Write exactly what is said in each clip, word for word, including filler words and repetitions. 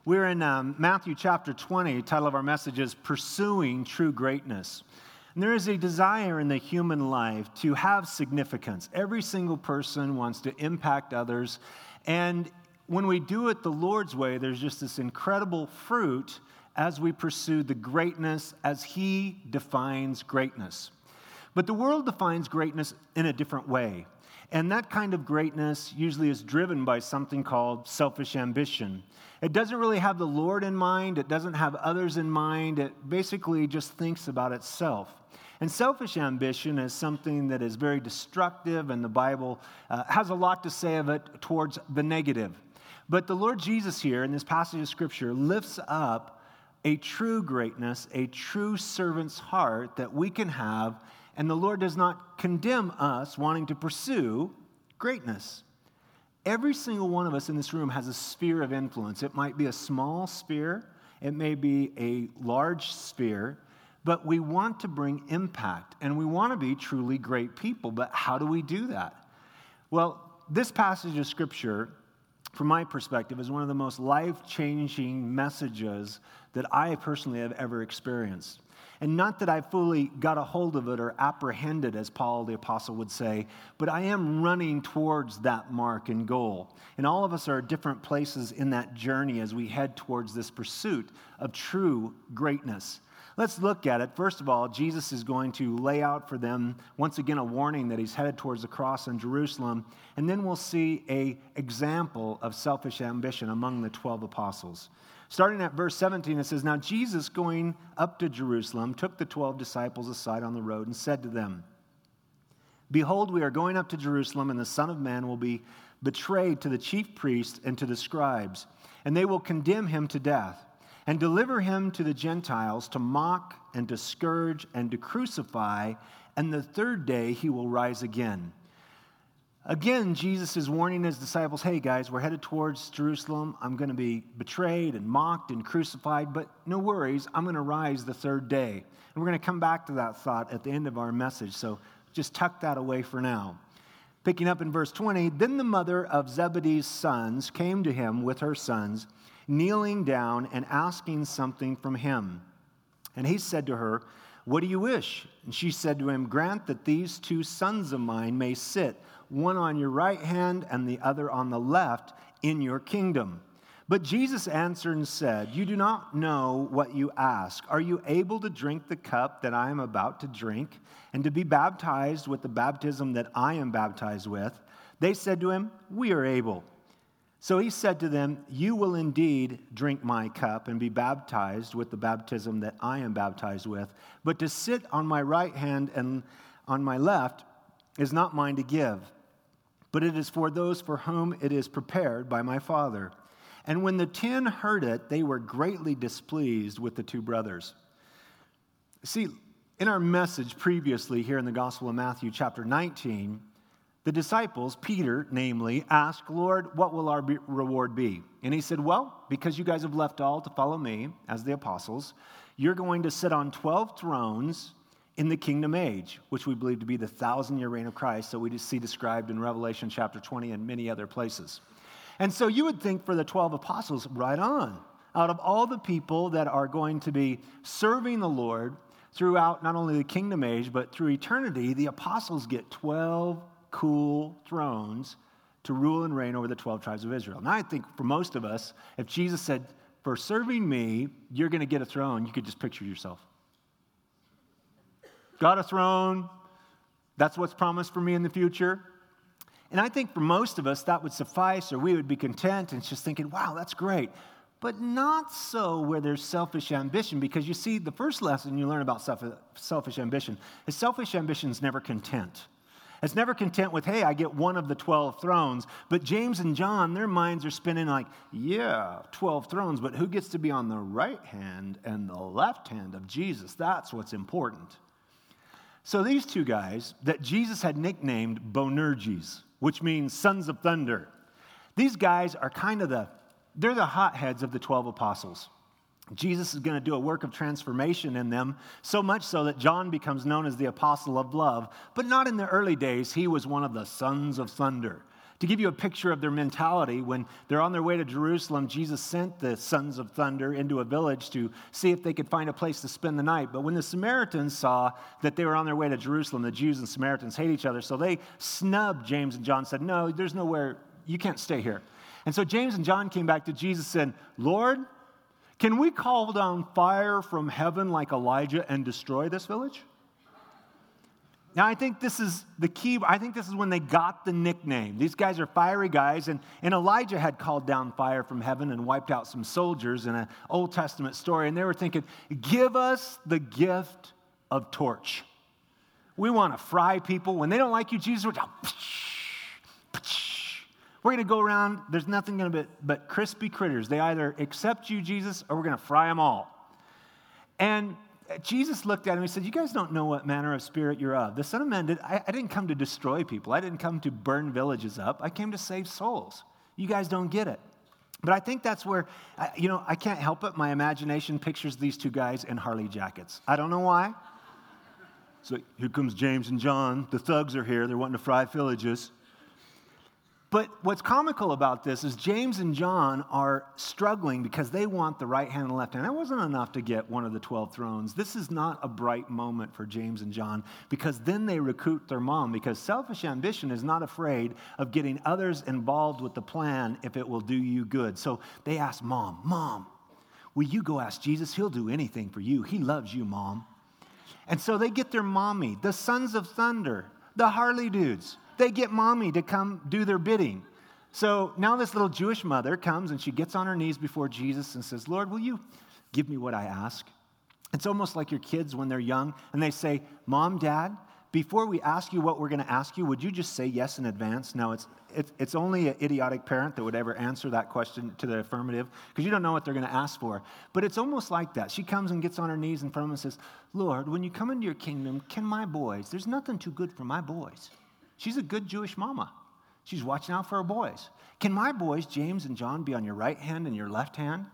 We're in um, Matthew chapter twenty. The title of our message is Pursuing True Greatness. And there is a desire in the human life to have significance. Every single person wants to impact others. And when we do it the Lord's way, there's just this incredible fruit as we pursue the greatness as He defines greatness. But the world defines greatness in a different way. And that kind of greatness usually is driven by something called selfish ambition. It doesn't really have the Lord in mind. It doesn't have others in mind. It basically just thinks about itself. And selfish ambition is something that is very destructive, and the Bible uh, has a lot to say of it towards the negative. But the Lord Jesus here in this passage of Scripture lifts up a true greatness, a true servant's heart that we can have. And the Lord does not condemn us wanting to pursue greatness. Every single one of us in this room has a sphere of influence. It might be a small sphere. It may be a large sphere. But we want to bring impact. And we want to be truly great people. But how do we do that? Well, this passage of Scripture, from my perspective, is one of the most life-changing messages that I personally have ever experienced. And not that I fully got a hold of it or apprehended, as Paul the Apostle would say, but I am running towards that mark and goal. And all of us are at different places in that journey as we head towards this pursuit of true greatness. Let's look at it. First of all, Jesus is going to lay out for them, once again, a warning that he's headed towards the cross in Jerusalem. And then we'll see an example of selfish ambition among the twelve apostles. Starting at verse seventeen, it says, "Now Jesus, going up to Jerusalem, took the twelve disciples aside on the road and said to them, 'Behold, we are going up to Jerusalem, and the Son of Man will be betrayed to the chief priests and to the scribes, and they will condemn him to death, and deliver him to the Gentiles to mock and to scourge and to crucify, and the third day he will rise again.'" Again, Jesus is warning his disciples, hey guys, we're headed towards Jerusalem. I'm going to be betrayed and mocked and crucified, but no worries, I'm going to rise the third day. And we're going to come back to that thought at the end of our message, so just tuck that away for now. Picking up in verse twenty, "Then the mother of Zebedee's sons came to him with her sons, kneeling down and asking something from him. And he said to her, 'What do you wish?' And she said to him, 'Grant that these two sons of mine may sit, one on your right hand and the other on the left, in your kingdom.' But Jesus answered and said, 'You do not know what you ask. Are you able to drink the cup that I am about to drink, and to be baptized with the baptism that I am baptized with?' They said to him, 'We are able.' So he said to them, 'You will indeed drink my cup and be baptized with the baptism that I am baptized with. But to sit on my right hand and on my left is not mine to give, but it is for those for whom it is prepared by my Father.' And when the ten heard it, they were greatly displeased with the two brothers." See, in our message previously here in the Gospel of Matthew chapter nineteen, the disciples, Peter namely, asked, "Lord, what will our be- reward be?" And he said, "Well, because you guys have left all to follow me as the apostles, you're going to sit on twelve thrones in the kingdom age," which we believe to be the thousand-year reign of Christ, that we just see described in Revelation chapter twenty and many other places. And so you would think for the twelve apostles, right on. Out of all the people that are going to be serving the Lord throughout not only the kingdom age, but through eternity, the apostles get twelve cool thrones to rule and reign over the twelve tribes of Israel. Now I think for most of us, if Jesus said, "For serving me, you're going to get a throne," you could just picture yourself. Got a throne, that's what's promised for me in the future. And I think for most of us that would suffice, or we would be content and just thinking, wow, that's great. But not so where there's selfish ambition, because you see, the first lesson you learn about selfish ambition is selfish ambition is never content. It's never content with, hey, I get one of the twelve thrones. But James and John, their minds are spinning like, yeah, twelve thrones, but who gets to be on the right hand and the left hand of Jesus? That's what's important. So these two guys that Jesus had nicknamed Boanerges, which means sons of thunder, these guys are kind of the, they're the hotheads of the twelve apostles. Jesus is going to do a work of transformation in them, so much so that John becomes known as the apostle of love. But not in the early days. He was one of the sons of thunder. To give you a picture of their mentality, when they're on their way to Jerusalem, Jesus sent the sons of thunder into a village to see if they could find a place to spend the night. But when the Samaritans saw that they were on their way to Jerusalem, the Jews and Samaritans hate each other, so they snubbed James and John, said, no, there's nowhere, you can't stay here. And so James and John came back to Jesus and said, Lord, can we call down fire from heaven like Elijah and destroy this village? Now, I think this is the key. I think this is when they got the nickname. These guys are fiery guys, and, and Elijah had called down fire from heaven and wiped out some soldiers in an Old Testament story, and they were thinking, give us the gift of torch. We want to fry people. When they don't like you, Jesus, we're going we're going to go around. There's nothing going to be but crispy critters. They either accept you, Jesus, or we're going to fry them all. And Jesus looked at him and he said, you guys don't know what manner of spirit you're of. The Son of Man, did, I, I didn't come to destroy people. I didn't come to burn villages up. I came to save souls. You guys don't get it. But I think that's where, you know, I can't help it. My imagination pictures these two guys in Harley jackets. I don't know why. So here comes James and John. The thugs are here. They're wanting to fry villages. But what's comical about this is James and John are struggling because they want the right hand and the left hand. That wasn't enough to get one of the twelve thrones. This is not a bright moment for James and John because then they recruit their mom because selfish ambition is not afraid of getting others involved with the plan if it will do you good. So they ask Mom, Mom, will you go ask Jesus? He'll do anything for you. He loves you, Mom. And so they get their mommy, the Sons of Thunder, the Harley dudes. They get mommy to come do their bidding. So now this little Jewish mother comes and she gets on her knees before Jesus and says, Lord, will you give me what I ask? It's almost like your kids when they're young and they say, Mom, Dad, before we ask you what we're going to ask you, would you just say yes in advance? Now, it's it's, it's only an idiotic parent that would ever answer that question to the affirmative because you don't know what they're going to ask for. But it's almost like that. She comes and gets on her knees in front of him and says, Lord, when you come into your kingdom, can my boys, there's nothing too good for my boys. She's a good Jewish mama. She's watching out for her boys. Can my boys, James and John, be on your right hand and your left hand?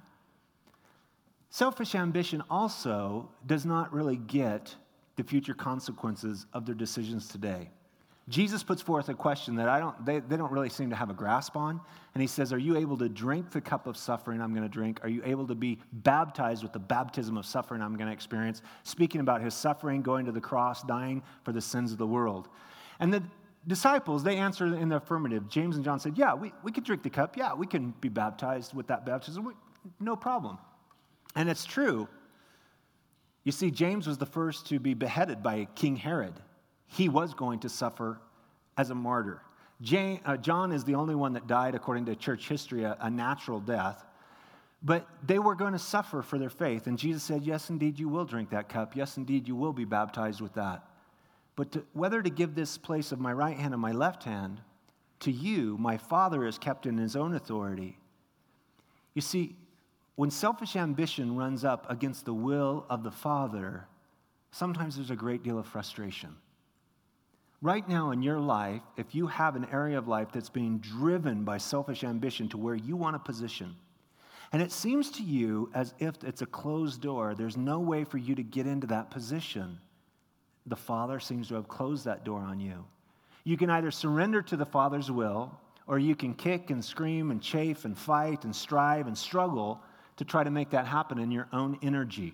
Selfish ambition also does not really get the future consequences of their decisions today. Jesus puts forth a question that I don't, they, they don't really seem to have a grasp on. And he says, are you able to drink the cup of suffering I'm going to drink? Are you able to be baptized with the baptism of suffering I'm going to experience? Speaking about his suffering, going to the cross, dying for the sins of the world. And the disciples, they answered in the affirmative. James and John said, yeah, we, we could drink the cup. Yeah, we can be baptized with that baptism. We, no problem. And it's true. You see, James was the first to be beheaded by King Herod. He was going to suffer as a martyr. James, uh, John is the only one that died, according to church history, a, a natural death. But they were going to suffer for their faith. And Jesus said, yes, indeed, you will drink that cup. Yes, indeed, you will be baptized with that. But to, whether to give this place of my right hand and my left hand to you, my Father is kept in his own authority. You see, when selfish ambition runs up against the will of the Father, sometimes there's a great deal of frustration. Right now in your life, if you have an area of life that's being driven by selfish ambition to where you want a position, and it seems to you as if it's a closed door, there's no way for you to get into that position, the Father seems to have closed that door on you. You can either surrender to the Father's will, or you can kick and scream and chafe and fight and strive and struggle to try to make that happen in your own energy.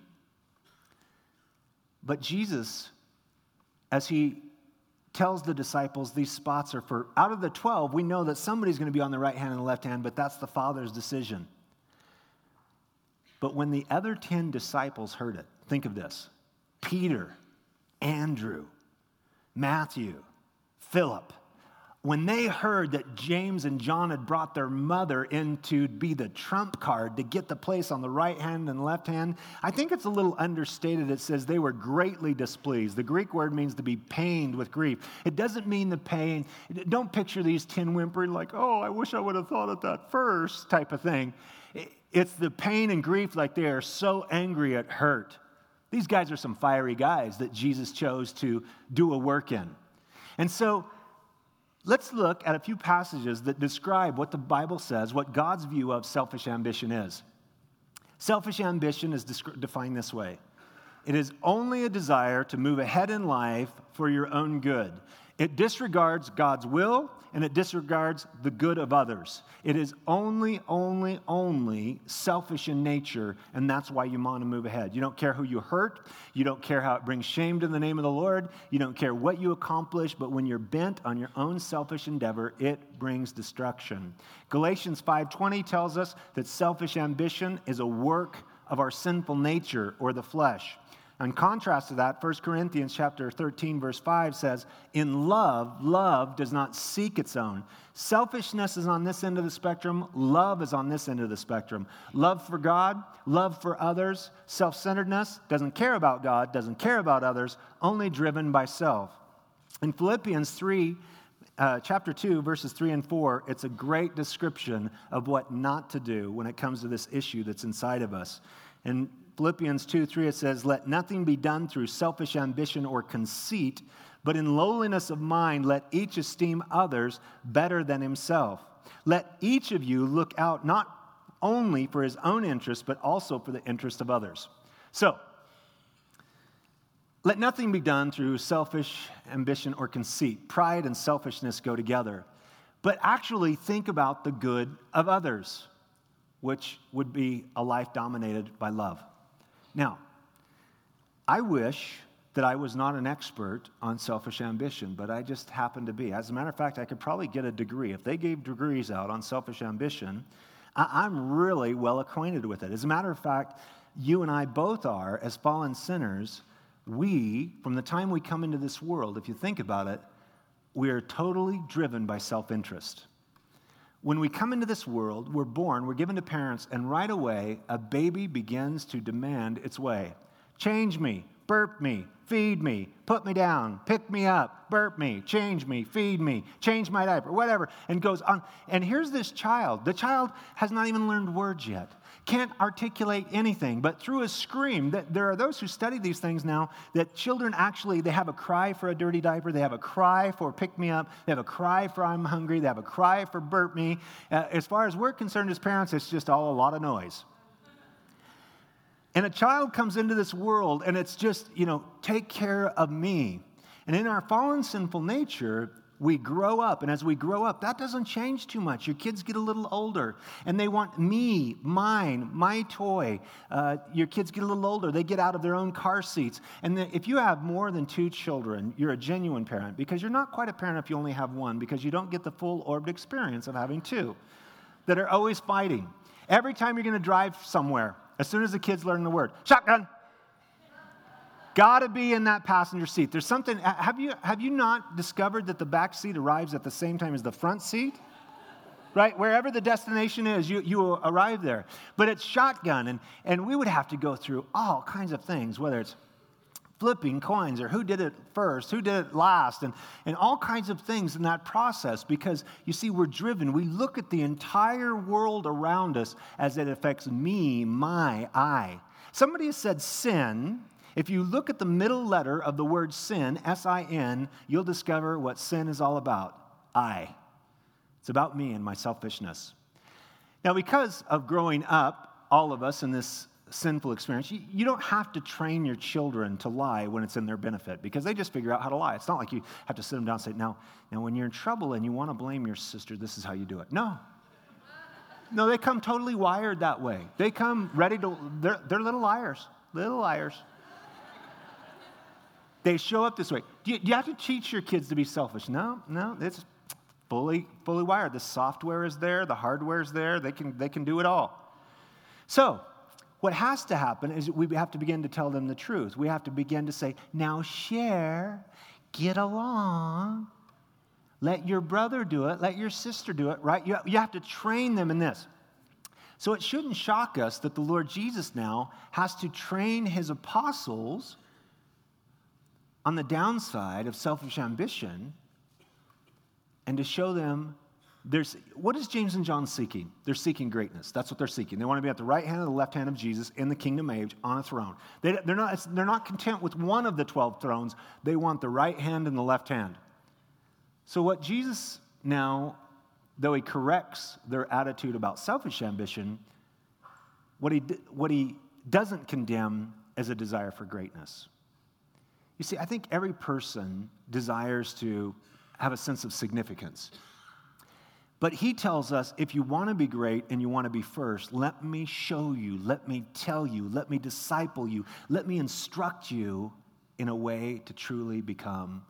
But Jesus, as he tells the disciples these spots are for, out of the twelve, we know that somebody's going to be on the right hand and the left hand, but that's the Father's decision. But when the other ten disciples heard it, think of this. Peter, Andrew, Matthew, Philip, when they heard that James and John had brought their mother in to be the trump card to get the place on the right hand and left hand, I think it's a little understated. It says they were greatly displeased. The Greek word means to be pained with grief. It doesn't mean the pain. Don't picture these ten whimpering like, oh, I wish I would have thought of that first type of thing. It's the pain and grief like they are so angry it hurt. These guys are some fiery guys that Jesus chose to do a work in. And so let's look at a few passages that describe what the Bible says, what God's view of selfish ambition is. Selfish ambition is defined this way. It is only a desire to move ahead in life for your own good. It disregards God's will, and it disregards the good of others. It is only, only, only selfish in nature, and that's why you want to move ahead. You don't care who you hurt. You don't care how it brings shame to the name of the Lord. You don't care what you accomplish, but when you're bent on your own selfish endeavor, it brings destruction. Galatians five twenty tells us that selfish ambition is a work of our sinful nature or the flesh. In contrast to that, First Corinthians chapter thirteen, verse five says, in love, love does not seek its own. Selfishness is on this end of the spectrum. Love is on this end of the spectrum. Love for God, love for others. Self-centeredness doesn't care about God, doesn't care about others, only driven by self. In Philippians three, uh, chapter two, verses three and four, it's a great description of what not to do when it comes to this issue that's inside of us. And Philippians two three, it says, let nothing be done through selfish ambition or conceit, but in lowliness of mind, let each esteem others better than himself. Let each of you look out not only for his own interest, but also for the interest of others. So, let nothing be done through selfish ambition or conceit. Pride and selfishness go together. But actually think about the good of others, which would be a life dominated by love. Now, I wish that I was not an expert on selfish ambition, but I just happen to be. As a matter of fact, I could probably get a degree. If they gave degrees out on selfish ambition, I- I'm really well acquainted with it. As a matter of fact, you and I both are, as fallen sinners. We, from the time we come into this world, if you think about it, we are totally driven by self-interest. When we come into this world, we're born, we're given to parents, and right away, a baby begins to demand its way. Change me, burp me, feed me, put me down, pick me up, burp me, change me, feed me, change my diaper, whatever, and goes on. And here's this child. The child has not even learned words yet, can't articulate anything, but through a scream, that there are those who study these things now, that children actually, they have a cry for a dirty diaper, they have a cry for pick me up, they have a cry for I'm hungry, they have a cry for burp me. Uh, as far as we're concerned as parents, it's just all a lot of noise. And a child comes into this world and it's just, you know, take care of me. And in our fallen sinful nature, we grow up, and as we grow up, that doesn't change too much. Your kids get a little older, and they want me, mine, my toy. Uh, your kids get a little older. They get out of their own car seats. And then if you have more than two children, you're a genuine parent, because you're not quite a parent if you only have one, because you don't get the full orbed experience of having two that are always fighting. Every time you're going to drive somewhere, as soon as the kids learn the word, shotgun, got to be in that passenger seat. There's something, have you have you not discovered that the back seat arrives at the same time as the front seat? Right? Wherever the destination is, you, you arrive there. But it's shotgun, and, and we would have to go through all kinds of things, whether it's flipping coins or who did it first, who did it last, and, and all kinds of things in that process, because, you see, we're driven. We look at the entire world around us as it affects me, my, I. Somebody has said sin. If you look at the middle letter of the word sin, S I N, you'll discover what sin is all about. I. It's about me and my selfishness. Now, because of growing up, all of us in this sinful experience, you, you don't have to train your children to lie when it's in their benefit, because they just figure out how to lie. It's not like you have to sit them down and say, now, now when you're in trouble and you want to blame your sister, this is how you do it. No. No, they come totally wired that way. They come ready to, they're, they're little liars. Little liars. They show up this way. Do you, do you have to teach your kids to be selfish? No, no, it's fully, fully wired. The software is there, the hardware is there. They can, they can do it all. So, what has to happen is we have to begin to tell them the truth. We have to begin to say, now share, get along, let your brother do it, let your sister do it, right? You, you have to train them in this. So it shouldn't shock us that the Lord Jesus now has to train his apostles on the downside of selfish ambition, and to show them there's, what is James and John seeking? They're seeking greatness. That's what they're seeking. They want to be at the right hand or the left hand of Jesus in the kingdom age on a throne. They, they're not, they're not content with one of the twelve thrones. They want the right hand and the left hand. So what Jesus now, though he corrects their attitude about selfish ambition, what he, what he doesn't condemn is a desire for greatness. You see, I think every person desires to have a sense of significance. But he tells us, if you want to be great and you want to be first, let me show you, let me tell you, let me disciple you, let me instruct you in a way to truly become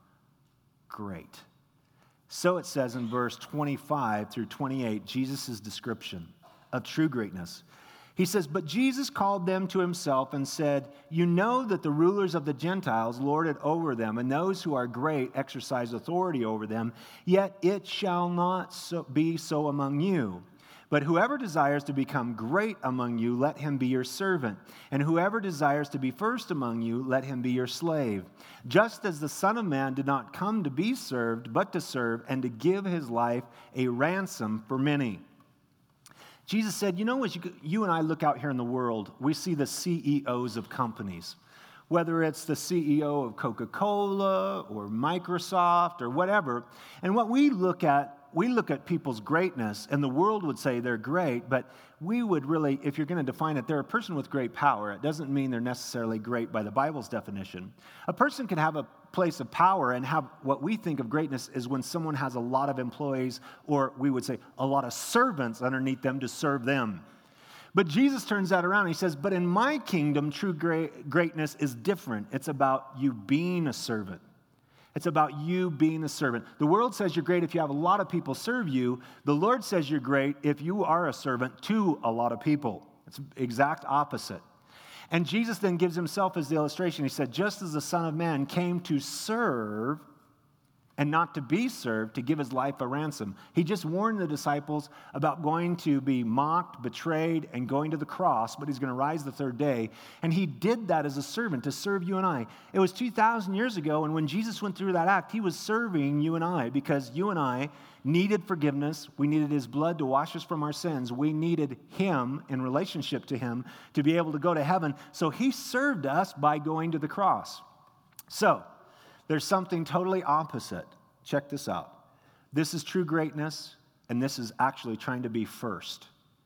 great. So it says in verse twenty-five through twenty-eight, Jesus' description of true greatness. He says, but Jesus called them to himself and said, you know that the rulers of the Gentiles lord it over them, and those who are great exercise authority over them, yet it shall not so be so among you. But whoever desires to become great among you, let him be your servant. And whoever desires to be first among you, let him be your slave. Just as the Son of Man did not come to be served, but to serve, and to give his life a ransom for many. Jesus said, you know, as you, you and I look out here in the world, we see the C E Os of companies, whether it's the C E O of Coca-Cola or Microsoft or whatever. And what we look at, we look at people's greatness, and the world would say they're great, but we would really, if you're going to define it, they're a person with great power. It doesn't mean they're necessarily great by the Bible's definition. A person can have a place of power and have what we think of greatness is when someone has a lot of employees, or we would say a lot of servants underneath them to serve them. But Jesus turns that around. He says, but in my kingdom, true great, greatness is different. It's about you being a servant. It's about you being a servant. The world says you're great if you have a lot of people serve you. The Lord says you're great if you are a servant to a lot of people. It's the exact opposite. And Jesus then gives himself as the illustration. He said, just as the Son of Man came to serve and not to be served, to give his life a ransom. He just warned the disciples about going to be mocked, betrayed, and going to the cross, but he's going to rise the third day. And he did that as a servant to serve you and I. It was two thousand years ago, and when Jesus went through that act, he was serving you and I because you and I needed forgiveness. We needed his blood to wash us from our sins. We needed him in relationship to him to be able to go to heaven. So he served us by going to the cross. So, there's something totally opposite. Check this out. This is true greatness, and this is actually trying to be first.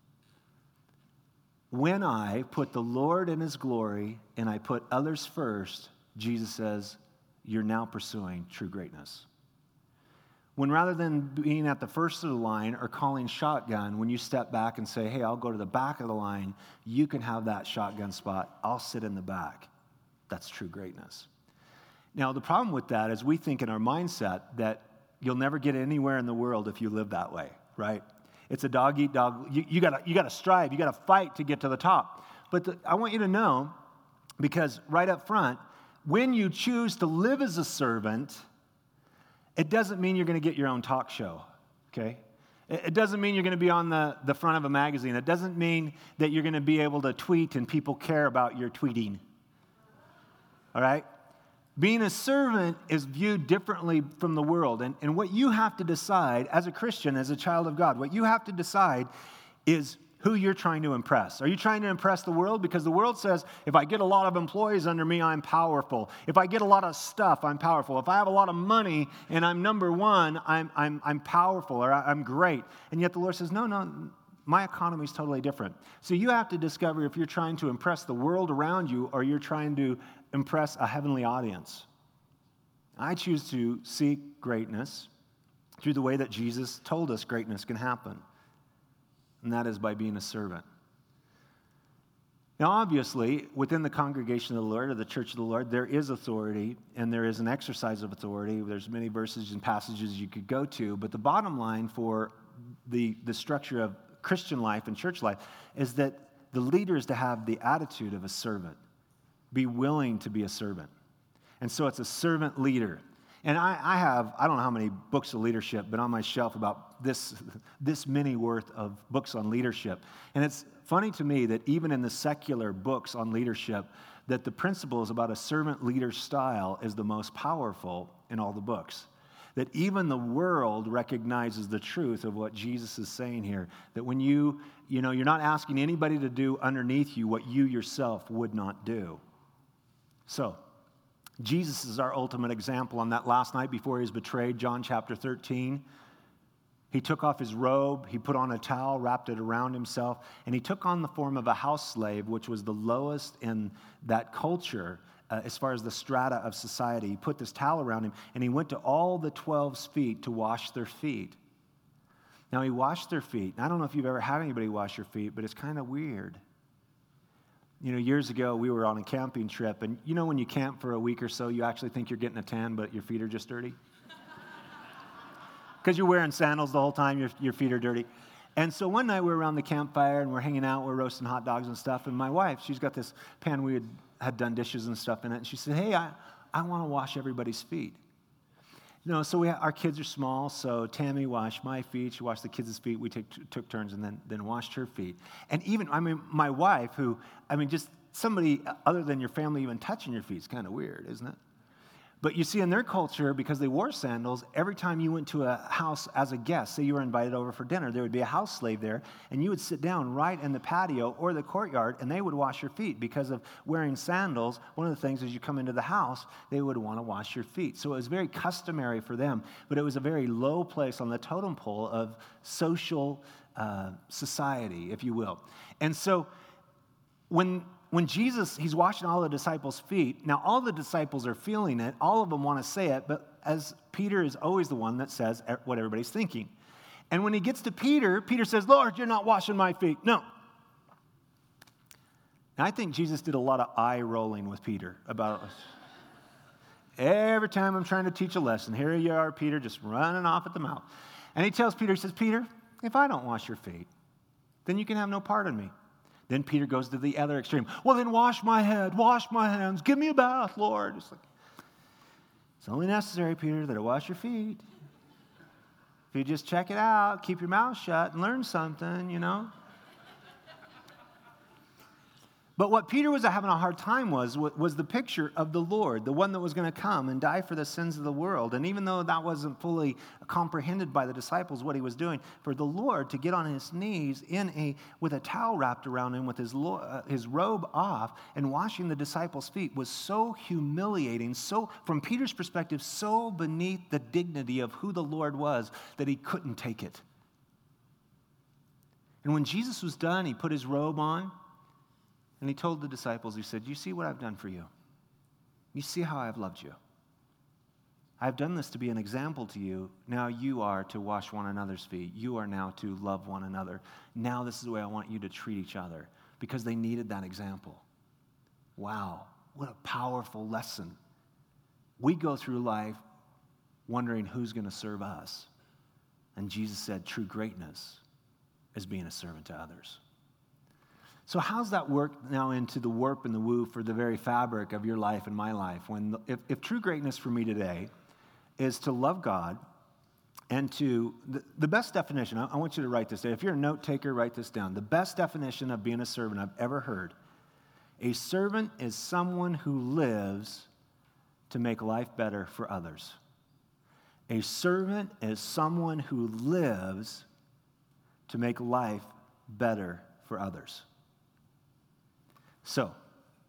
When I put the Lord in his glory and I put others first, Jesus says, you're now pursuing true greatness. When rather than being at the first of the line or calling shotgun, when you step back and say, hey, I'll go to the back of the line, you can have that shotgun spot. I'll sit in the back. That's true greatness. Now, the problem with that is we think in our mindset that you'll never get anywhere in the world if you live that way, right? It's a dog-eat-dog. You, you gotta, you gotta strive. You gotta fight to get to the top. But the, I want you to know, because right up front, when you choose to live as a servant, it doesn't mean you're going to get your own talk show, okay? It, it doesn't mean you're going to be on the, the front of a magazine. It doesn't mean that you're going to be able to tweet and people care about your tweeting, all right? Being a servant is viewed differently from the world. And, and what you have to decide as a Christian, as a child of God, what you have to decide is who you're trying to impress. Are you trying to impress the world? Because the world says, if I get a lot of employees under me, I'm powerful. If I get a lot of stuff, I'm powerful. If I have a lot of money and I'm number one, I'm, I'm, I'm powerful or I'm great. And yet the Lord says, no, no, my economy is totally different. So you have to discover if you're trying to impress the world around you or you're trying to impress a heavenly audience. I choose to seek greatness through the way that Jesus told us greatness can happen, and that is by being a servant. Now, obviously, within the congregation of the Lord or the church of the Lord, there is authority and there is an exercise of authority. There's many verses and passages you could go to, but the bottom line for the, the structure of Christian life and church life is that the leader is to have the attitude of a servant. Be willing to be a servant. And so it's a servant leader. And I, I have, I don't know how many books of leadership, but on my shelf about this, this many worth of books on leadership. And it's funny to me that even in the secular books on leadership, that the principles about a servant leader style is the most powerful in all the books. That even the world recognizes the truth of what Jesus is saying here. That when you, you know, you're not asking anybody to do underneath you what you yourself would not do. So, Jesus is our ultimate example on that last night before he was betrayed, John chapter thirteen. He took off his robe, he put on a towel, wrapped it around himself, and he took on the form of a house slave, which was the lowest in that culture uh, as far as the strata of society. He put this towel around him, and he went to all the twelve's feet to wash their feet. Now, he washed their feet. I don't know if you've ever had anybody wash your feet, but it's kind of weird. You know, years ago, we were on a camping trip, and you know when you camp for a week or so, you actually think you're getting a tan, but your feet are just dirty? Because you're wearing sandals the whole time, your, your feet are dirty. And so one night we were around the campfire and we're hanging out, we're roasting hot dogs and stuff. And my wife, she's got this pan, we had, had done dishes and stuff in it. And she said, hey, I, I want to wash everybody's feet. You know, so we, our kids are small, so Tammy washed my feet, she washed the kids' feet, we take, took turns and then, then washed her feet. And even, I mean, my wife, who, I mean, just somebody other than your family even touching your feet is kind of weird, isn't it? But you see, in their culture, because they wore sandals, every time you went to a house as a guest, say you were invited over for dinner, there would be a house slave there, and you would sit down right in the patio or the courtyard, and they would wash your feet. Because of wearing sandals, one of the things as you come into the house, they would want to wash your feet. So it was very customary for them, but it was a very low place on the totem pole of social uh, society, if you will. And so when... When Jesus, he's washing all the disciples' feet, now all the disciples are feeling it, all of them want to say it, but as Peter is always the one that says what everybody's thinking. And when he gets to Peter, Peter says, Lord, you're not washing my feet. No. And I think Jesus did a lot of eye rolling with Peter about every time I'm trying to teach a lesson, here you are, Peter, just running off at the mouth. And he tells Peter, he says, Peter, if I don't wash your feet, then you can have no part in me. Then Peter goes to the other extreme. Well, then wash my head, wash my hands, give me a bath, Lord. It's like, it's only necessary, Peter, that I wash your feet. If you just check it out, keep your mouth shut and learn something, you know. But what Peter was having a hard time was, was the picture of the Lord, the one that was going to come and die for the sins of the world. And even though that wasn't fully comprehended by the disciples, what he was doing, for the Lord to get on his knees in a with a towel wrapped around him with his, uh, his robe off and washing the disciples' feet was so humiliating, so, from Peter's perspective, so beneath the dignity of who the Lord was that he couldn't take it. And when Jesus was done, he put his robe on. And he told the disciples, he said, you see what I've done for you? You see how I've loved you? I've done this to be an example to you. Now you are to wash one another's feet. You are now to love one another. Now this is the way I want you to treat each other, because they needed that example. Wow, what a powerful lesson. We go through life wondering who's going to serve us. And Jesus said true greatness is being a servant to others. So how's that work now into the warp and the woo for the very fabric of your life and my life? When if, if true greatness for me today is to love God and to, the, the best definition, I, I want you to write this down. If you're a note taker, write this down. The best definition of being a servant I've ever heard, a servant is someone who lives to make life better for others. A servant is someone who lives to make life better for others. So,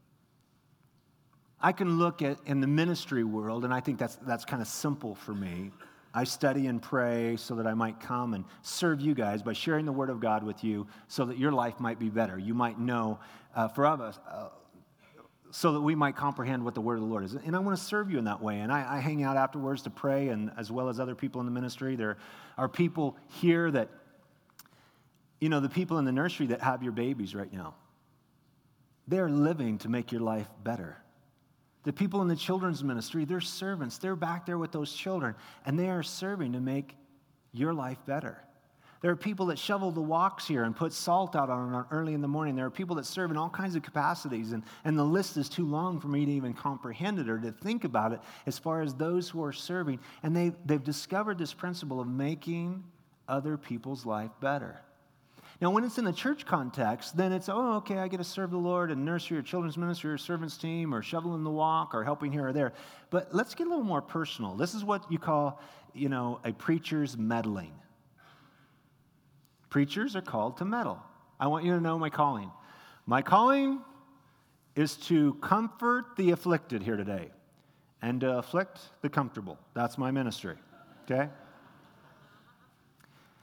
I can look at in the ministry world, and I think that's that's kind of simple for me. I study and pray so that I might come and serve you guys by sharing the Word of God with you so that your life might be better. You might know, uh, for us, uh, so that we might comprehend what the Word of the Lord is. And I want to serve you in that way. And I, I hang out afterwards to pray, and as well as other people in the ministry. There are people here that, you know, the people in the nursery that have your babies right now. They're living to make your life better. The people in the children's ministry, they're servants. They're back there with those children, and they are serving to make your life better. There are people that shovel the walks here and put salt out on them early in the morning. There are people that serve in all kinds of capacities, and, and the list is too long for me to even comprehend it or to think about it as far as those who are serving. And they, they've discovered this principle of making other people's life better. Now, when it's in the church context, then it's, oh, okay, I get to serve the Lord in nursery or children's ministry or servants team or shoveling the walk or helping here or there. But let's get a little more personal. This is what you call, you know, a preacher's meddling. Preachers are called to meddle. I want you to know my calling. My calling is to comfort the afflicted here today and to afflict the comfortable. That's my ministry, okay?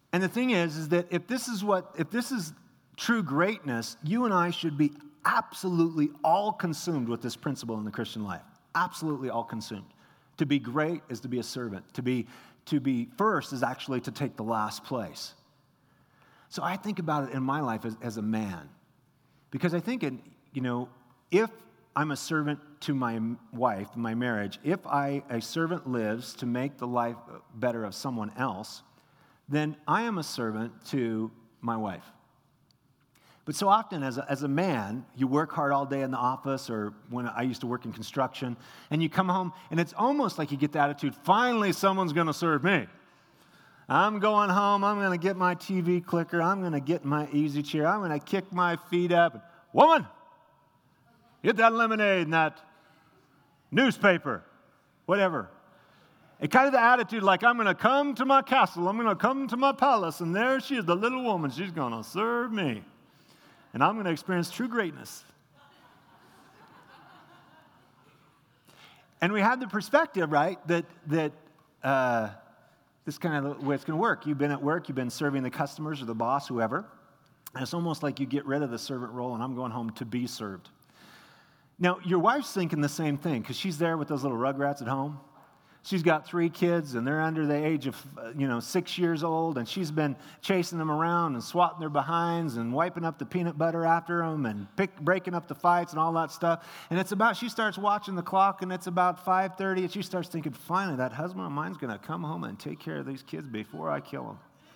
And the thing is, is that if this is what, if this is true greatness, you and I should be absolutely all consumed with this principle in the Christian life. Absolutely all consumed. To be great is to be a servant. To be, to be first is actually to take the last place. So I think about it in my life as, as a man. Because I think, in, you know, if I'm a servant to my wife, my marriage, if I, a servant lives to make the life better of someone else, then I am a servant to my wife. But so often as a, as a man, you work hard all day in the office, or when I used to work in construction, and you come home, and it's almost like you get the attitude, finally someone's going to serve me. I'm going home, I'm going to get my T V clicker, I'm going to get my easy chair, I'm going to kick my feet up. And, woman, get that lemonade and that newspaper, whatever. It kind of the attitude like, I'm going to come to my castle, I'm going to come to my palace, and there she is, the little woman, she's going to serve me. And I'm going to experience true greatness. And we have the perspective, right, that that uh, this is kind of the way it's going to work. You've been at work, you've been serving the customers or the boss, whoever. And it's almost like you get rid of the servant role, and I'm going home to be served. Now, your wife's thinking the same thing, because she's there with those little rugrats at home. She's got three kids, and they're under the age of, you know, six years old, and she's been chasing them around and swatting their behinds and wiping up the peanut butter after them and pick, breaking up the fights and all that stuff. And it's about, she starts watching the clock, and it's about five thirty, and she starts thinking, finally, that husband of mine's going to come home and take care of these kids before I kill them.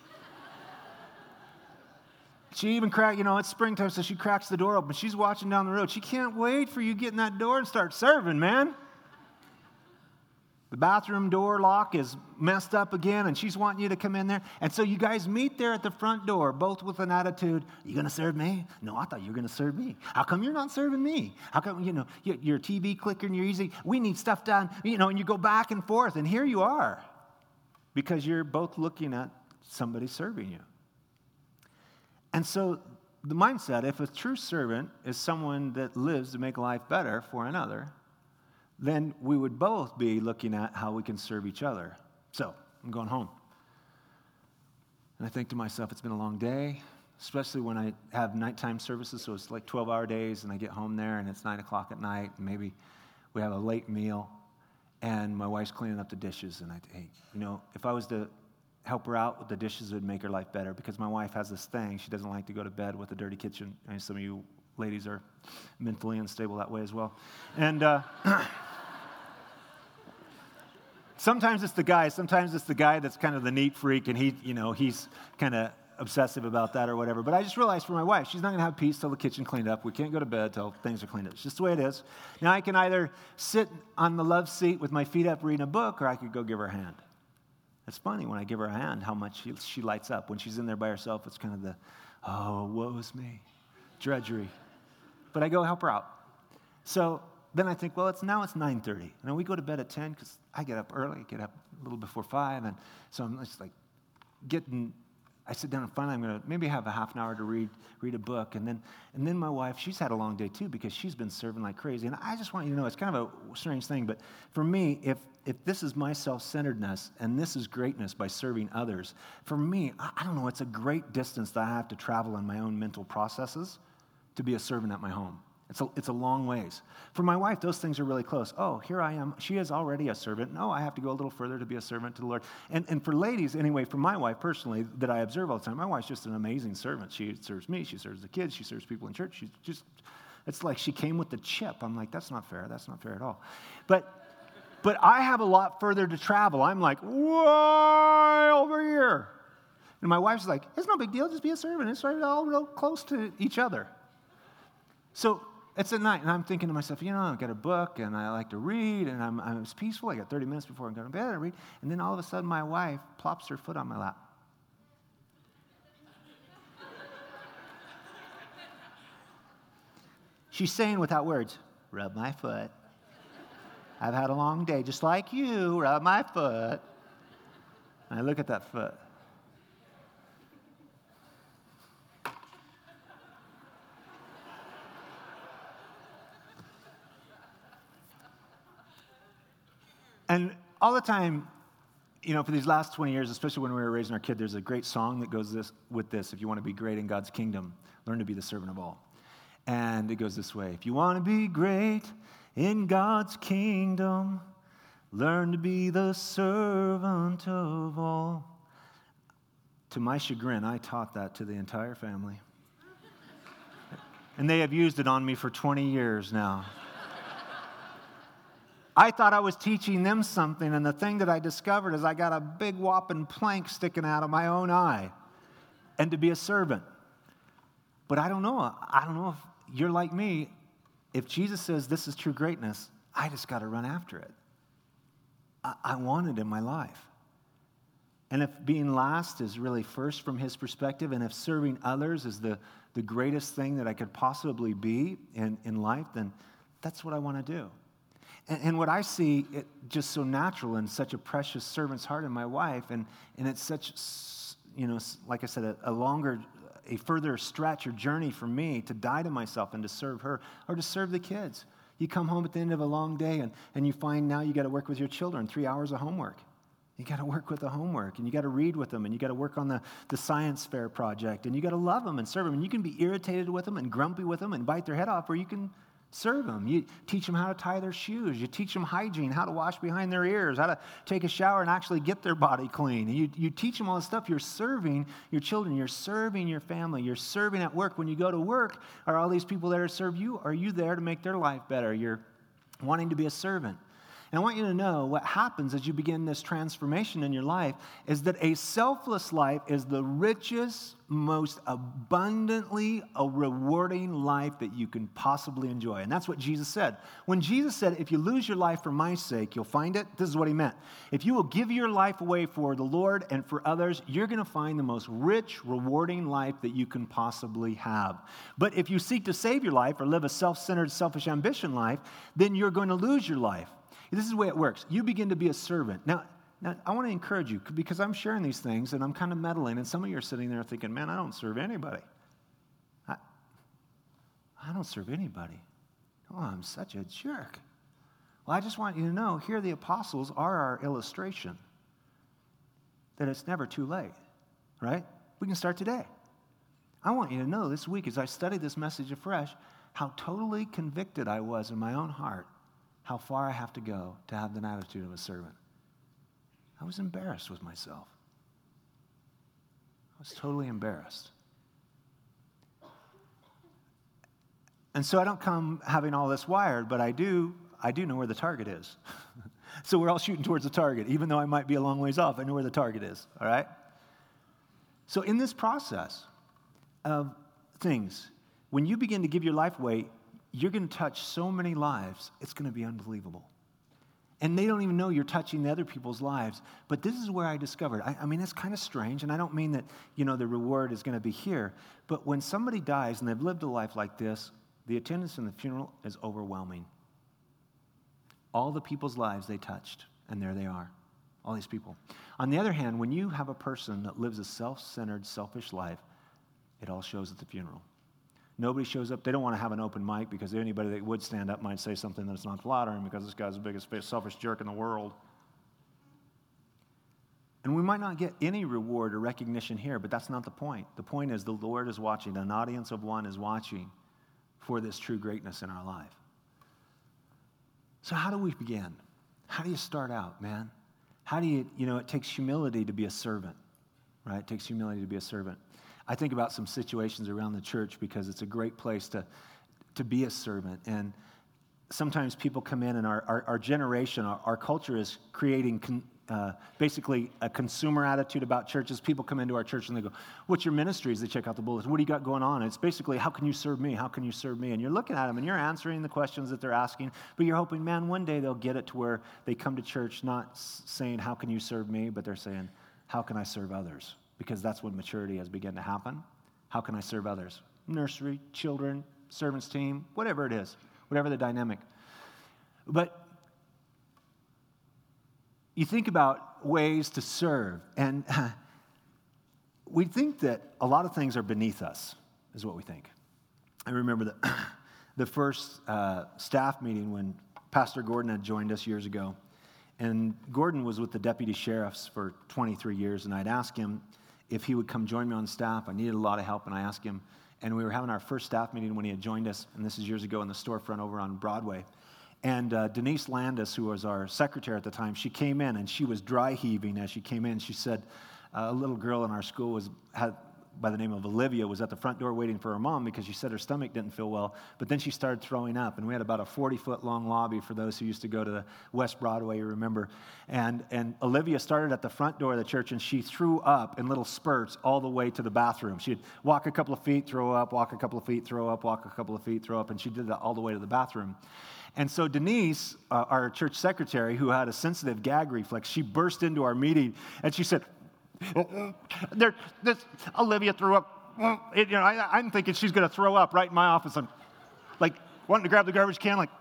She even crack, you know, it's springtime, so she cracks the door open. She's watching down the road. She can't wait for you to get in that door and start serving, man. The bathroom door lock is messed up again, and she's wanting you to come in there. And so you guys meet there at the front door, both with an attitude, you going to serve me? No, I thought you were going to serve me. How come you're not serving me? How come, you know, your T V clicker and you're easy, we need stuff done, you know, and you go back and forth, and here you are, because you're both looking at somebody serving you. And so the mindset, if a true servant is someone that lives to make life better for another, then we would both be looking at how we can serve each other. So, I'm going home. And I think to myself, it's been a long day, especially when I have nighttime services, so it's like twelve-hour days, and I get home there, and it's nine o'clock at night, and maybe we have a late meal, and my wife's cleaning up the dishes, and I, hey, you know, if I was to help her out with the dishes, it would make her life better, because my wife has this thing, she doesn't like to go to bed with a dirty kitchen. I mean, some of you ladies are mentally unstable that way as well. And uh, sometimes it's the guy. Sometimes it's the guy that's kind of the neat freak, and he, you know, he's kind of obsessive about that or whatever. But I just realized for my wife, she's not going to have peace till the kitchen cleaned up. We can't go to bed till things are cleaned up. It's just the way it is. Now I can either sit on the love seat with my feet up reading a book, or I could go give her a hand. It's funny when I give her a hand how much she, she lights up. When she's in there by herself, it's kind of the, oh, woe's me, drudgery. But I go help her out. So then I think, well, it's now it's nine thirty. And we go to bed at ten because I get up early, get up a little before five. And so I'm just like getting, I sit down and finally I'm going to maybe have a half an hour to read read a book. And then and then my wife, she's had a long day too because she's been serving like crazy. And I just want you to know, it's kind of a strange thing. But for me, if if this is my self-centeredness and this is greatness by serving others, for me, I, I don't know, it's a great distance that I have to travel in my own mental processes to be a servant at my home. It's a, it's a long ways. For my wife, those things are really close. Oh, here I am. She is already a servant. No, I have to go a little further to be a servant to the Lord. And, and for ladies, anyway, for my wife personally, that I observe all the time, my wife's just an amazing servant. She serves me. She serves the kids. She serves people in church. She's just, it's like she came with the chip. I'm like, that's not fair. That's not fair at all. But but I have a lot further to travel. I'm like, way over here. And my wife's like, it's no big deal. Just be a servant. It's right all real close to each other. So it's at night, and I'm thinking to myself, you know, I've got a book, and I like to read, and I'm, I'm it's peaceful. I got thirty minutes before I'm going to bed. I read, and then all of a sudden, my wife plops her foot on my lap. She's saying without words, rub my foot. I've had a long day, just like you. Rub my foot. And I look at that foot. And all the time, you know, for these last twenty years, especially when we were raising our kid, there's a great song that goes this with this. If you want to be great in God's kingdom, learn to be the servant of all. And it goes this way. If you want to be great in God's kingdom, learn to be the servant of all. To my chagrin, I taught that to the entire family. And they have used it on me for twenty years now. I thought I was teaching them something, and the thing that I discovered is I got a big whopping plank sticking out of my own eye, and to be a servant. But I don't know. I don't know if you're like me. If Jesus says this is true greatness, I just got to run after it. I, I want it in my life. And if being last is really first from his perspective, and if serving others is the, the greatest thing that I could possibly be in, in life, then that's what I want to do. And, and what I see, it just so natural and such a precious servant's heart in my wife, and, and it's such, you know, like I said, a, a longer, a further stretch or journey for me to die to myself and to serve her or to serve the kids. You come home at the end of a long day, and, and you find now you got to work with your children, three hours of homework. You got to work with the homework, and you got to read with them, and you got to work on the, the science fair project, and you got to love them and serve them. And you can be irritated with them and grumpy with them and bite their head off, or you can serve them. You teach them how to tie their shoes. You teach them hygiene, how to wash behind their ears, how to take a shower and actually get their body clean. And you, you teach them all this stuff. You're serving your children. You're serving your family. You're serving at work. When you go to work, are all these people there to serve you? Are you there to make their life better? You're wanting to be a servant. And I want you to know what happens as you begin this transformation in your life is that a selfless life is the richest, most abundantly a rewarding life that you can possibly enjoy. And that's what Jesus said. When Jesus said, if you lose your life for my sake, you'll find it, this is what he meant. If you will give your life away for the Lord and for others, you're going to find the most rich, rewarding life that you can possibly have. But if you seek to save your life or live a self-centered, selfish ambition life, then you're going to lose your life. This is the way it works. You begin to be a servant. Now, now, I want to encourage you because I'm sharing these things and I'm kind of meddling, and some of you are sitting there thinking, man, I don't serve anybody. I, I don't serve anybody. Oh, I'm such a jerk. Well, I just want you to know, here the apostles are our illustration that it's never too late, right? We can start today. I want you to know this week as I study this message afresh, how totally convicted I was in my own heart how far I have to go to have the attitude of a servant. I was embarrassed with myself. I was totally embarrassed. And so I don't come having all this wired, but I do, I do know where the target is. So we're all shooting towards the target. Even though I might be a long ways off, I know where the target is, all right? So in this process of things, when you begin to give your life away, you're going to touch so many lives, it's going to be unbelievable. And they don't even know you're touching the other people's lives. But this is where I discovered, I, I mean, it's kind of strange, and I don't mean that, you know, the reward is going to be here. But when somebody dies and they've lived a life like this, the attendance in the funeral is overwhelming. All the people's lives they touched, and there they are, all these people. On the other hand, when you have a person that lives a self-centered, selfish life, it all shows at the funeral. Nobody shows up. They don't want to have an open mic because anybody that would stand up might say something that's not flattering because this guy's the biggest selfish jerk in the world. And we might not get any reward or recognition here, but that's not the point. The point is the Lord is watching. An audience of one is watching for this true greatness in our life. So how do we begin? How do you start out, man? How do you, you know, it takes humility to be a servant, right? It takes humility to be a servant. I think about some situations around the church because it's a great place to, to be a servant. And sometimes people come in and our, our, our generation, our, our culture is creating con, uh, basically a consumer attitude about churches. People come into our church and they go, what's your ministries? They check out the bullets. What do you got going on? And it's basically, how can you serve me? How can you serve me? And you're looking at them and you're answering the questions that they're asking, but you're hoping, man, one day they'll get it to where they come to church not saying, how can you serve me? But they're saying, how can I serve others? Because that's when maturity has begun to happen. How can I serve others? Nursery, children, servants team, whatever it is, whatever the dynamic. But you think about ways to serve, and we think that a lot of things are beneath us, is what we think. I remember the, the first uh, staff meeting when Pastor Gordon had joined us years ago, And Gordon was with the deputy sheriffs for twenty-three years, and I'd ask him if he would come join me on staff. I needed a lot of help, and I asked him, and we were having our first staff meeting when he had joined us, and this is years ago in the storefront over on Broadway. And uh, Denise Landis, who was our secretary at the time, she came in, and she was dry heaving as she came in. She said uh, a little girl in our school was had by the name of Olivia was at the front door waiting for her mom because she said her stomach didn't feel well, but then she started throwing up, and we had about a forty-foot long lobby for those who used to go to the West Broadway, you remember, and, and Olivia started at the front door of the church, and she threw up in little spurts all the way to the bathroom. She'd walk a couple of feet, throw up, walk a couple of feet, throw up, walk a couple of feet, throw up, and she did that all the way to the bathroom. And so Denise, uh, our church secretary, who had a sensitive gag reflex, she burst into our meeting, and she said, There, this Olivia threw up. It, you know, I, I'm thinking she's going to throw up right in my office. I'm like wanting to grab the garbage can, like.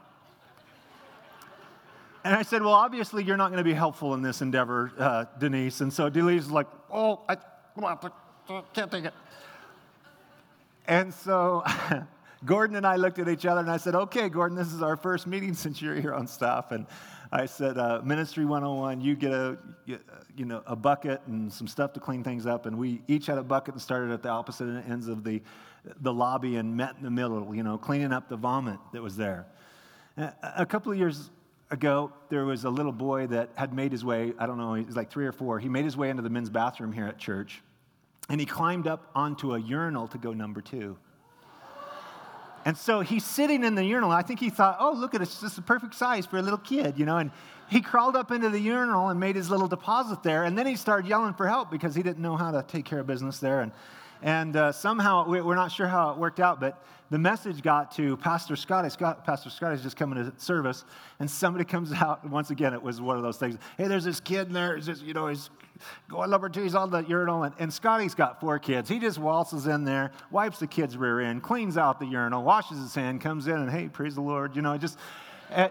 And I said, well, obviously you're not going to be helpful in this endeavor, uh, Denise. And so Denise is like, oh, I can't take it. And so Gordon and I looked at each other, and I said, okay, Gordon, this is our first meeting since you're here on staff. And I said, uh, Ministry one oh one, you get a, you know, a bucket and some stuff to clean things up. And we each had a bucket and started at the opposite ends of the, the lobby and met in the middle, you know, cleaning up the vomit that was there. A couple of years ago, there was a little boy that had made his way, I don't know, he was like three or four. He made his way into the men's bathroom here at church, and he climbed up onto a urinal to go number two. And so he's sitting in the urinal. I think he thought, oh, look at it, it's just the perfect size for a little kid, you know. And he crawled up into the urinal and made his little deposit there. And then he started yelling for help because he didn't know how to take care of business there. And and uh, somehow, we're not sure how it worked out, but the message got to Pastor Scotty. Scott, Pastor Scotty's just coming to service, and somebody comes out. And once again, it was one of those things. Hey, there's this kid in there. He's just, you know, he's going number two. He's on the urinal, and, and Scotty's got four kids. He just waltzes in there, wipes the kid's rear end, cleans out the urinal, washes his hand, comes in, and hey, praise the Lord. You know, just. Uh,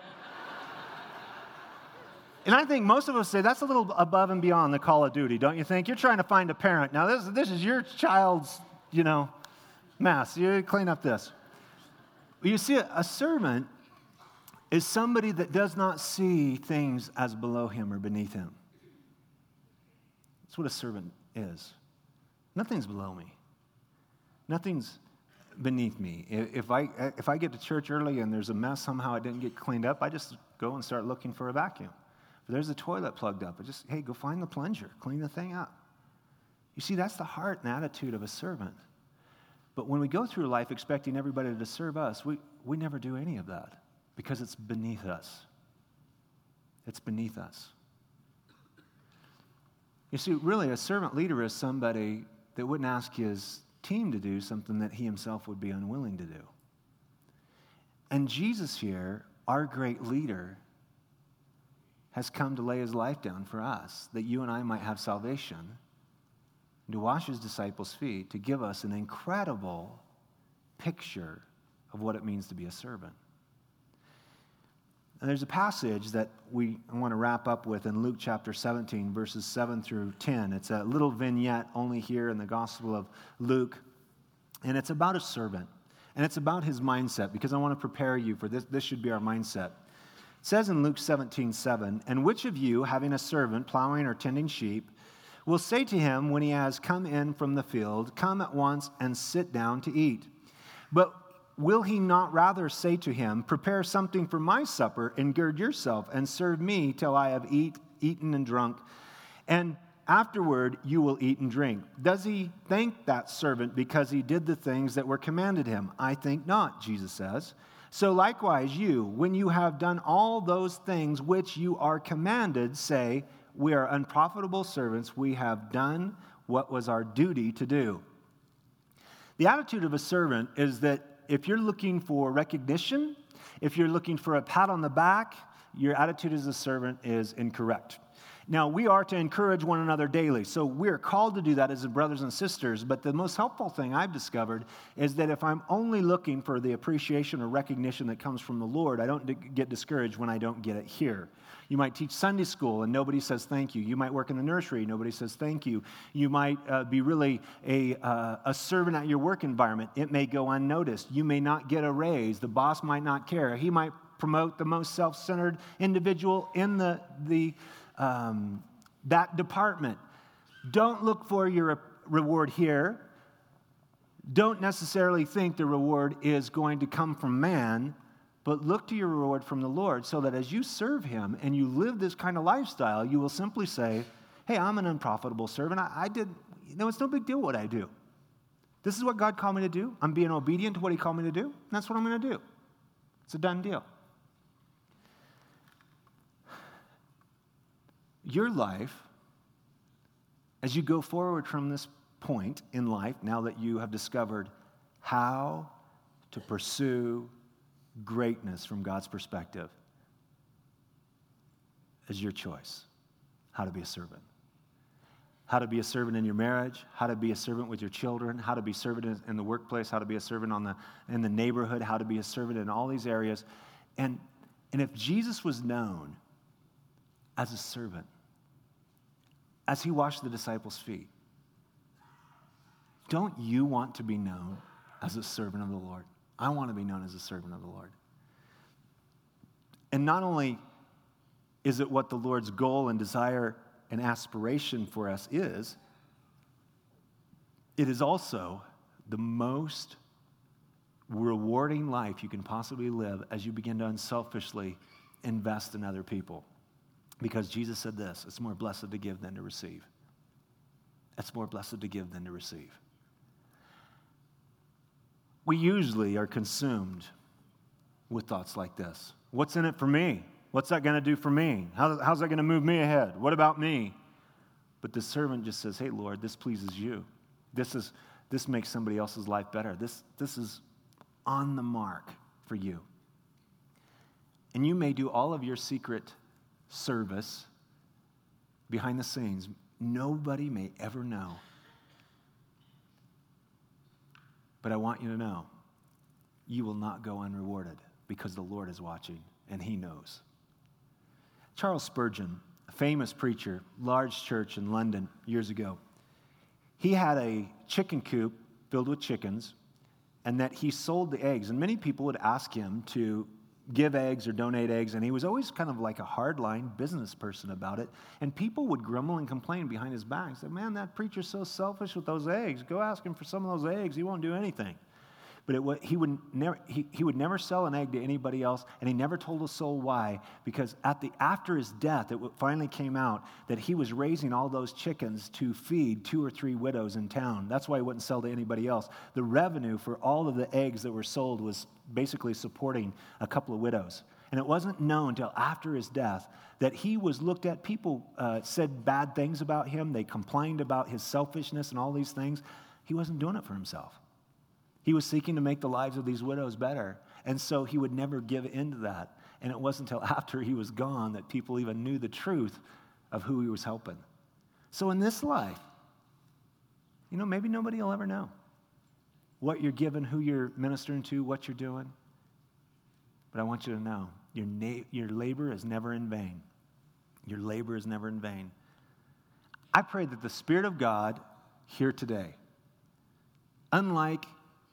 And I think most of us say that's a little above and beyond the call of duty, don't you think? You're trying to find a parent. Now, this, this is your child's, you know, mess. You clean up this. You see, a servant is somebody that does not see things as below him or beneath him. That's what a servant is. Nothing's below me. Nothing's beneath me. If I, if I get to church early and there's a mess, somehow I didn't get cleaned up, I just go and start looking for a vacuum. If there's a toilet plugged up, I just, hey, go find the plunger, clean the thing up. You see, that's the heart and attitude of a servant. But when we go through life expecting everybody to serve us, we, we never do any of that because it's beneath us. It's beneath us. You see, really, a servant leader is somebody that wouldn't ask his team to do something that he himself would be unwilling to do. And Jesus here, our great leader, has come to lay his life down for us, that you and I might have salvation, and to wash his disciples' feet, to give us an incredible picture of what it means to be a servant. And there's a passage that we want to wrap up with in Luke chapter seventeen, verses seven through ten. It's a little vignette only here in the Gospel of Luke, and it's about a servant, and it's about his mindset, because I want to prepare you for this. This should be our mindset. It says in Luke seventeen seven, and which of you, having a servant plowing or tending sheep, will say to him when he has come in from the field, come at once and sit down to eat? But will he not rather say to him, prepare something for my supper and gird yourself and serve me till I have eat, eaten and drunk, and afterward you will eat and drink? Does he thank that servant because he did the things that were commanded him? I think not, Jesus says. So likewise you, when you have done all those things which you are commanded, say, we are unprofitable servants, we have done what was our duty to do. The attitude of a servant is that if you're looking for recognition, if you're looking for a pat on the back, your attitude as a servant is incorrect. Now, we are to encourage one another daily, so we're called to do that as brothers and sisters, but the most helpful thing I've discovered is that if I'm only looking for the appreciation or recognition that comes from the Lord, I don't get discouraged when I don't get it here. You might teach Sunday school and nobody says thank you. You might work in the nursery, nobody says thank you. You might uh, be really a, uh, a servant at your work environment. It may go unnoticed. You may not get a raise. The boss might not care. He might promote the most self-centered individual in the, the um, that department. Don't look for your reward here. Don't necessarily think the reward is going to come from man, but look to your reward from the Lord, so that as you serve him and you live this kind of lifestyle, you will simply say, hey, I'm an unprofitable servant. I, I did, you know, it's no big deal what I do. This is what God called me to do. I'm being obedient to what he called me to do, and that's what I'm going to do. It's a done deal. Your life, as you go forward from this point in life, now that you have discovered how to pursue greatness from God's perspective, is your choice. How to be a servant. How to be a servant in your marriage, how to be a servant with your children, how to be a servant in the workplace, how to be a servant on the, in the neighborhood, how to be a servant in all these areas. And, and if Jesus was known as a servant, as he washed the disciples' feet, don't you want to be known as a servant of the Lord? I want to be known as a servant of the Lord. And not only is it what the Lord's goal and desire and aspiration for us is, it is also the most rewarding life you can possibly live as you begin to unselfishly invest in other people. Because Jesus said this, it's more blessed to give than to receive. It's more blessed to give than to receive. We usually are consumed with thoughts like this. What's in it for me? What's that going to do for me? How, how's that going to move me ahead? What about me? But the servant just says, hey, Lord, this pleases you. This is this makes somebody else's life better. This, this is on the mark for you. And you may do all of your secret service behind the scenes. Nobody may ever know. But I want you to know, you will not go unrewarded because the Lord is watching and he knows. Charles Spurgeon, a famous preacher, large church in London years ago, he had a chicken coop filled with chickens, and that he sold the eggs. And many people would ask him to give eggs or donate eggs, and he was always kind of like a hardline business person about it. And people would grumble and complain behind his back. Say, man, that preacher's so selfish with those eggs. Go ask him for some of those eggs. He won't do anything. But it, he, would never, he, he would never sell an egg to anybody else, and he never told a soul why, because at the, after his death, it finally came out that he was raising all those chickens to feed two or three widows in town. That's why he wouldn't sell to anybody else. The revenue for all of the eggs that were sold was basically supporting a couple of widows. And it wasn't known until after his death that he was looked at. People uh, said bad things about him. They complained about his selfishness and all these things. He wasn't doing it for himself. He was seeking to make the lives of these widows better. And so he would never give in to that. And it wasn't until after he was gone that people even knew the truth of who he was helping. So in this life, you know, maybe nobody will ever know what you're giving, who you're ministering to, what you're doing. But I want you to know, your, na- your labor is never in vain. Your labor is never in vain. I pray that the Spirit of God here today, unlike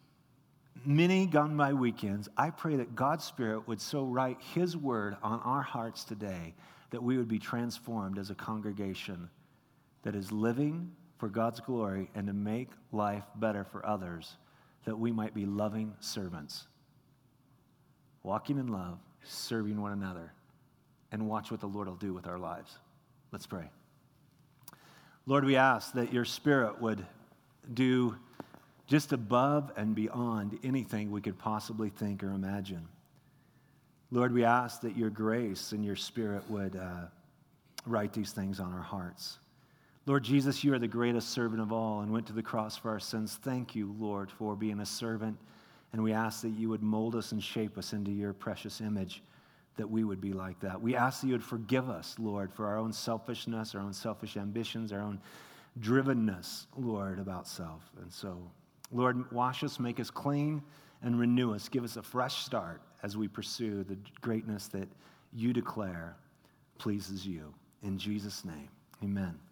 many gone by weekends, I pray that God's Spirit would so write his word on our hearts today that we would be transformed as a congregation that is living for God's glory and to make life better for others, that we might be loving servants, walking in love, serving one another, and watch what the Lord will do with our lives. Let's pray. Lord, we ask that your Spirit would do just above and beyond anything we could possibly think or imagine. Lord, we ask that your grace and your Spirit would uh, write these things on our hearts. Lord Jesus, you are the greatest servant of all and went to the cross for our sins. Thank you, Lord, for being a servant. And we ask that you would mold us and shape us into your precious image, that we would be like that. We ask that you would forgive us, Lord, for our own selfishness, our own selfish ambitions, our own drivenness, Lord, about self. And so, Lord, wash us, make us clean, and renew us. Give us a fresh start as we pursue the greatness that you declare pleases you. In Jesus' name, amen.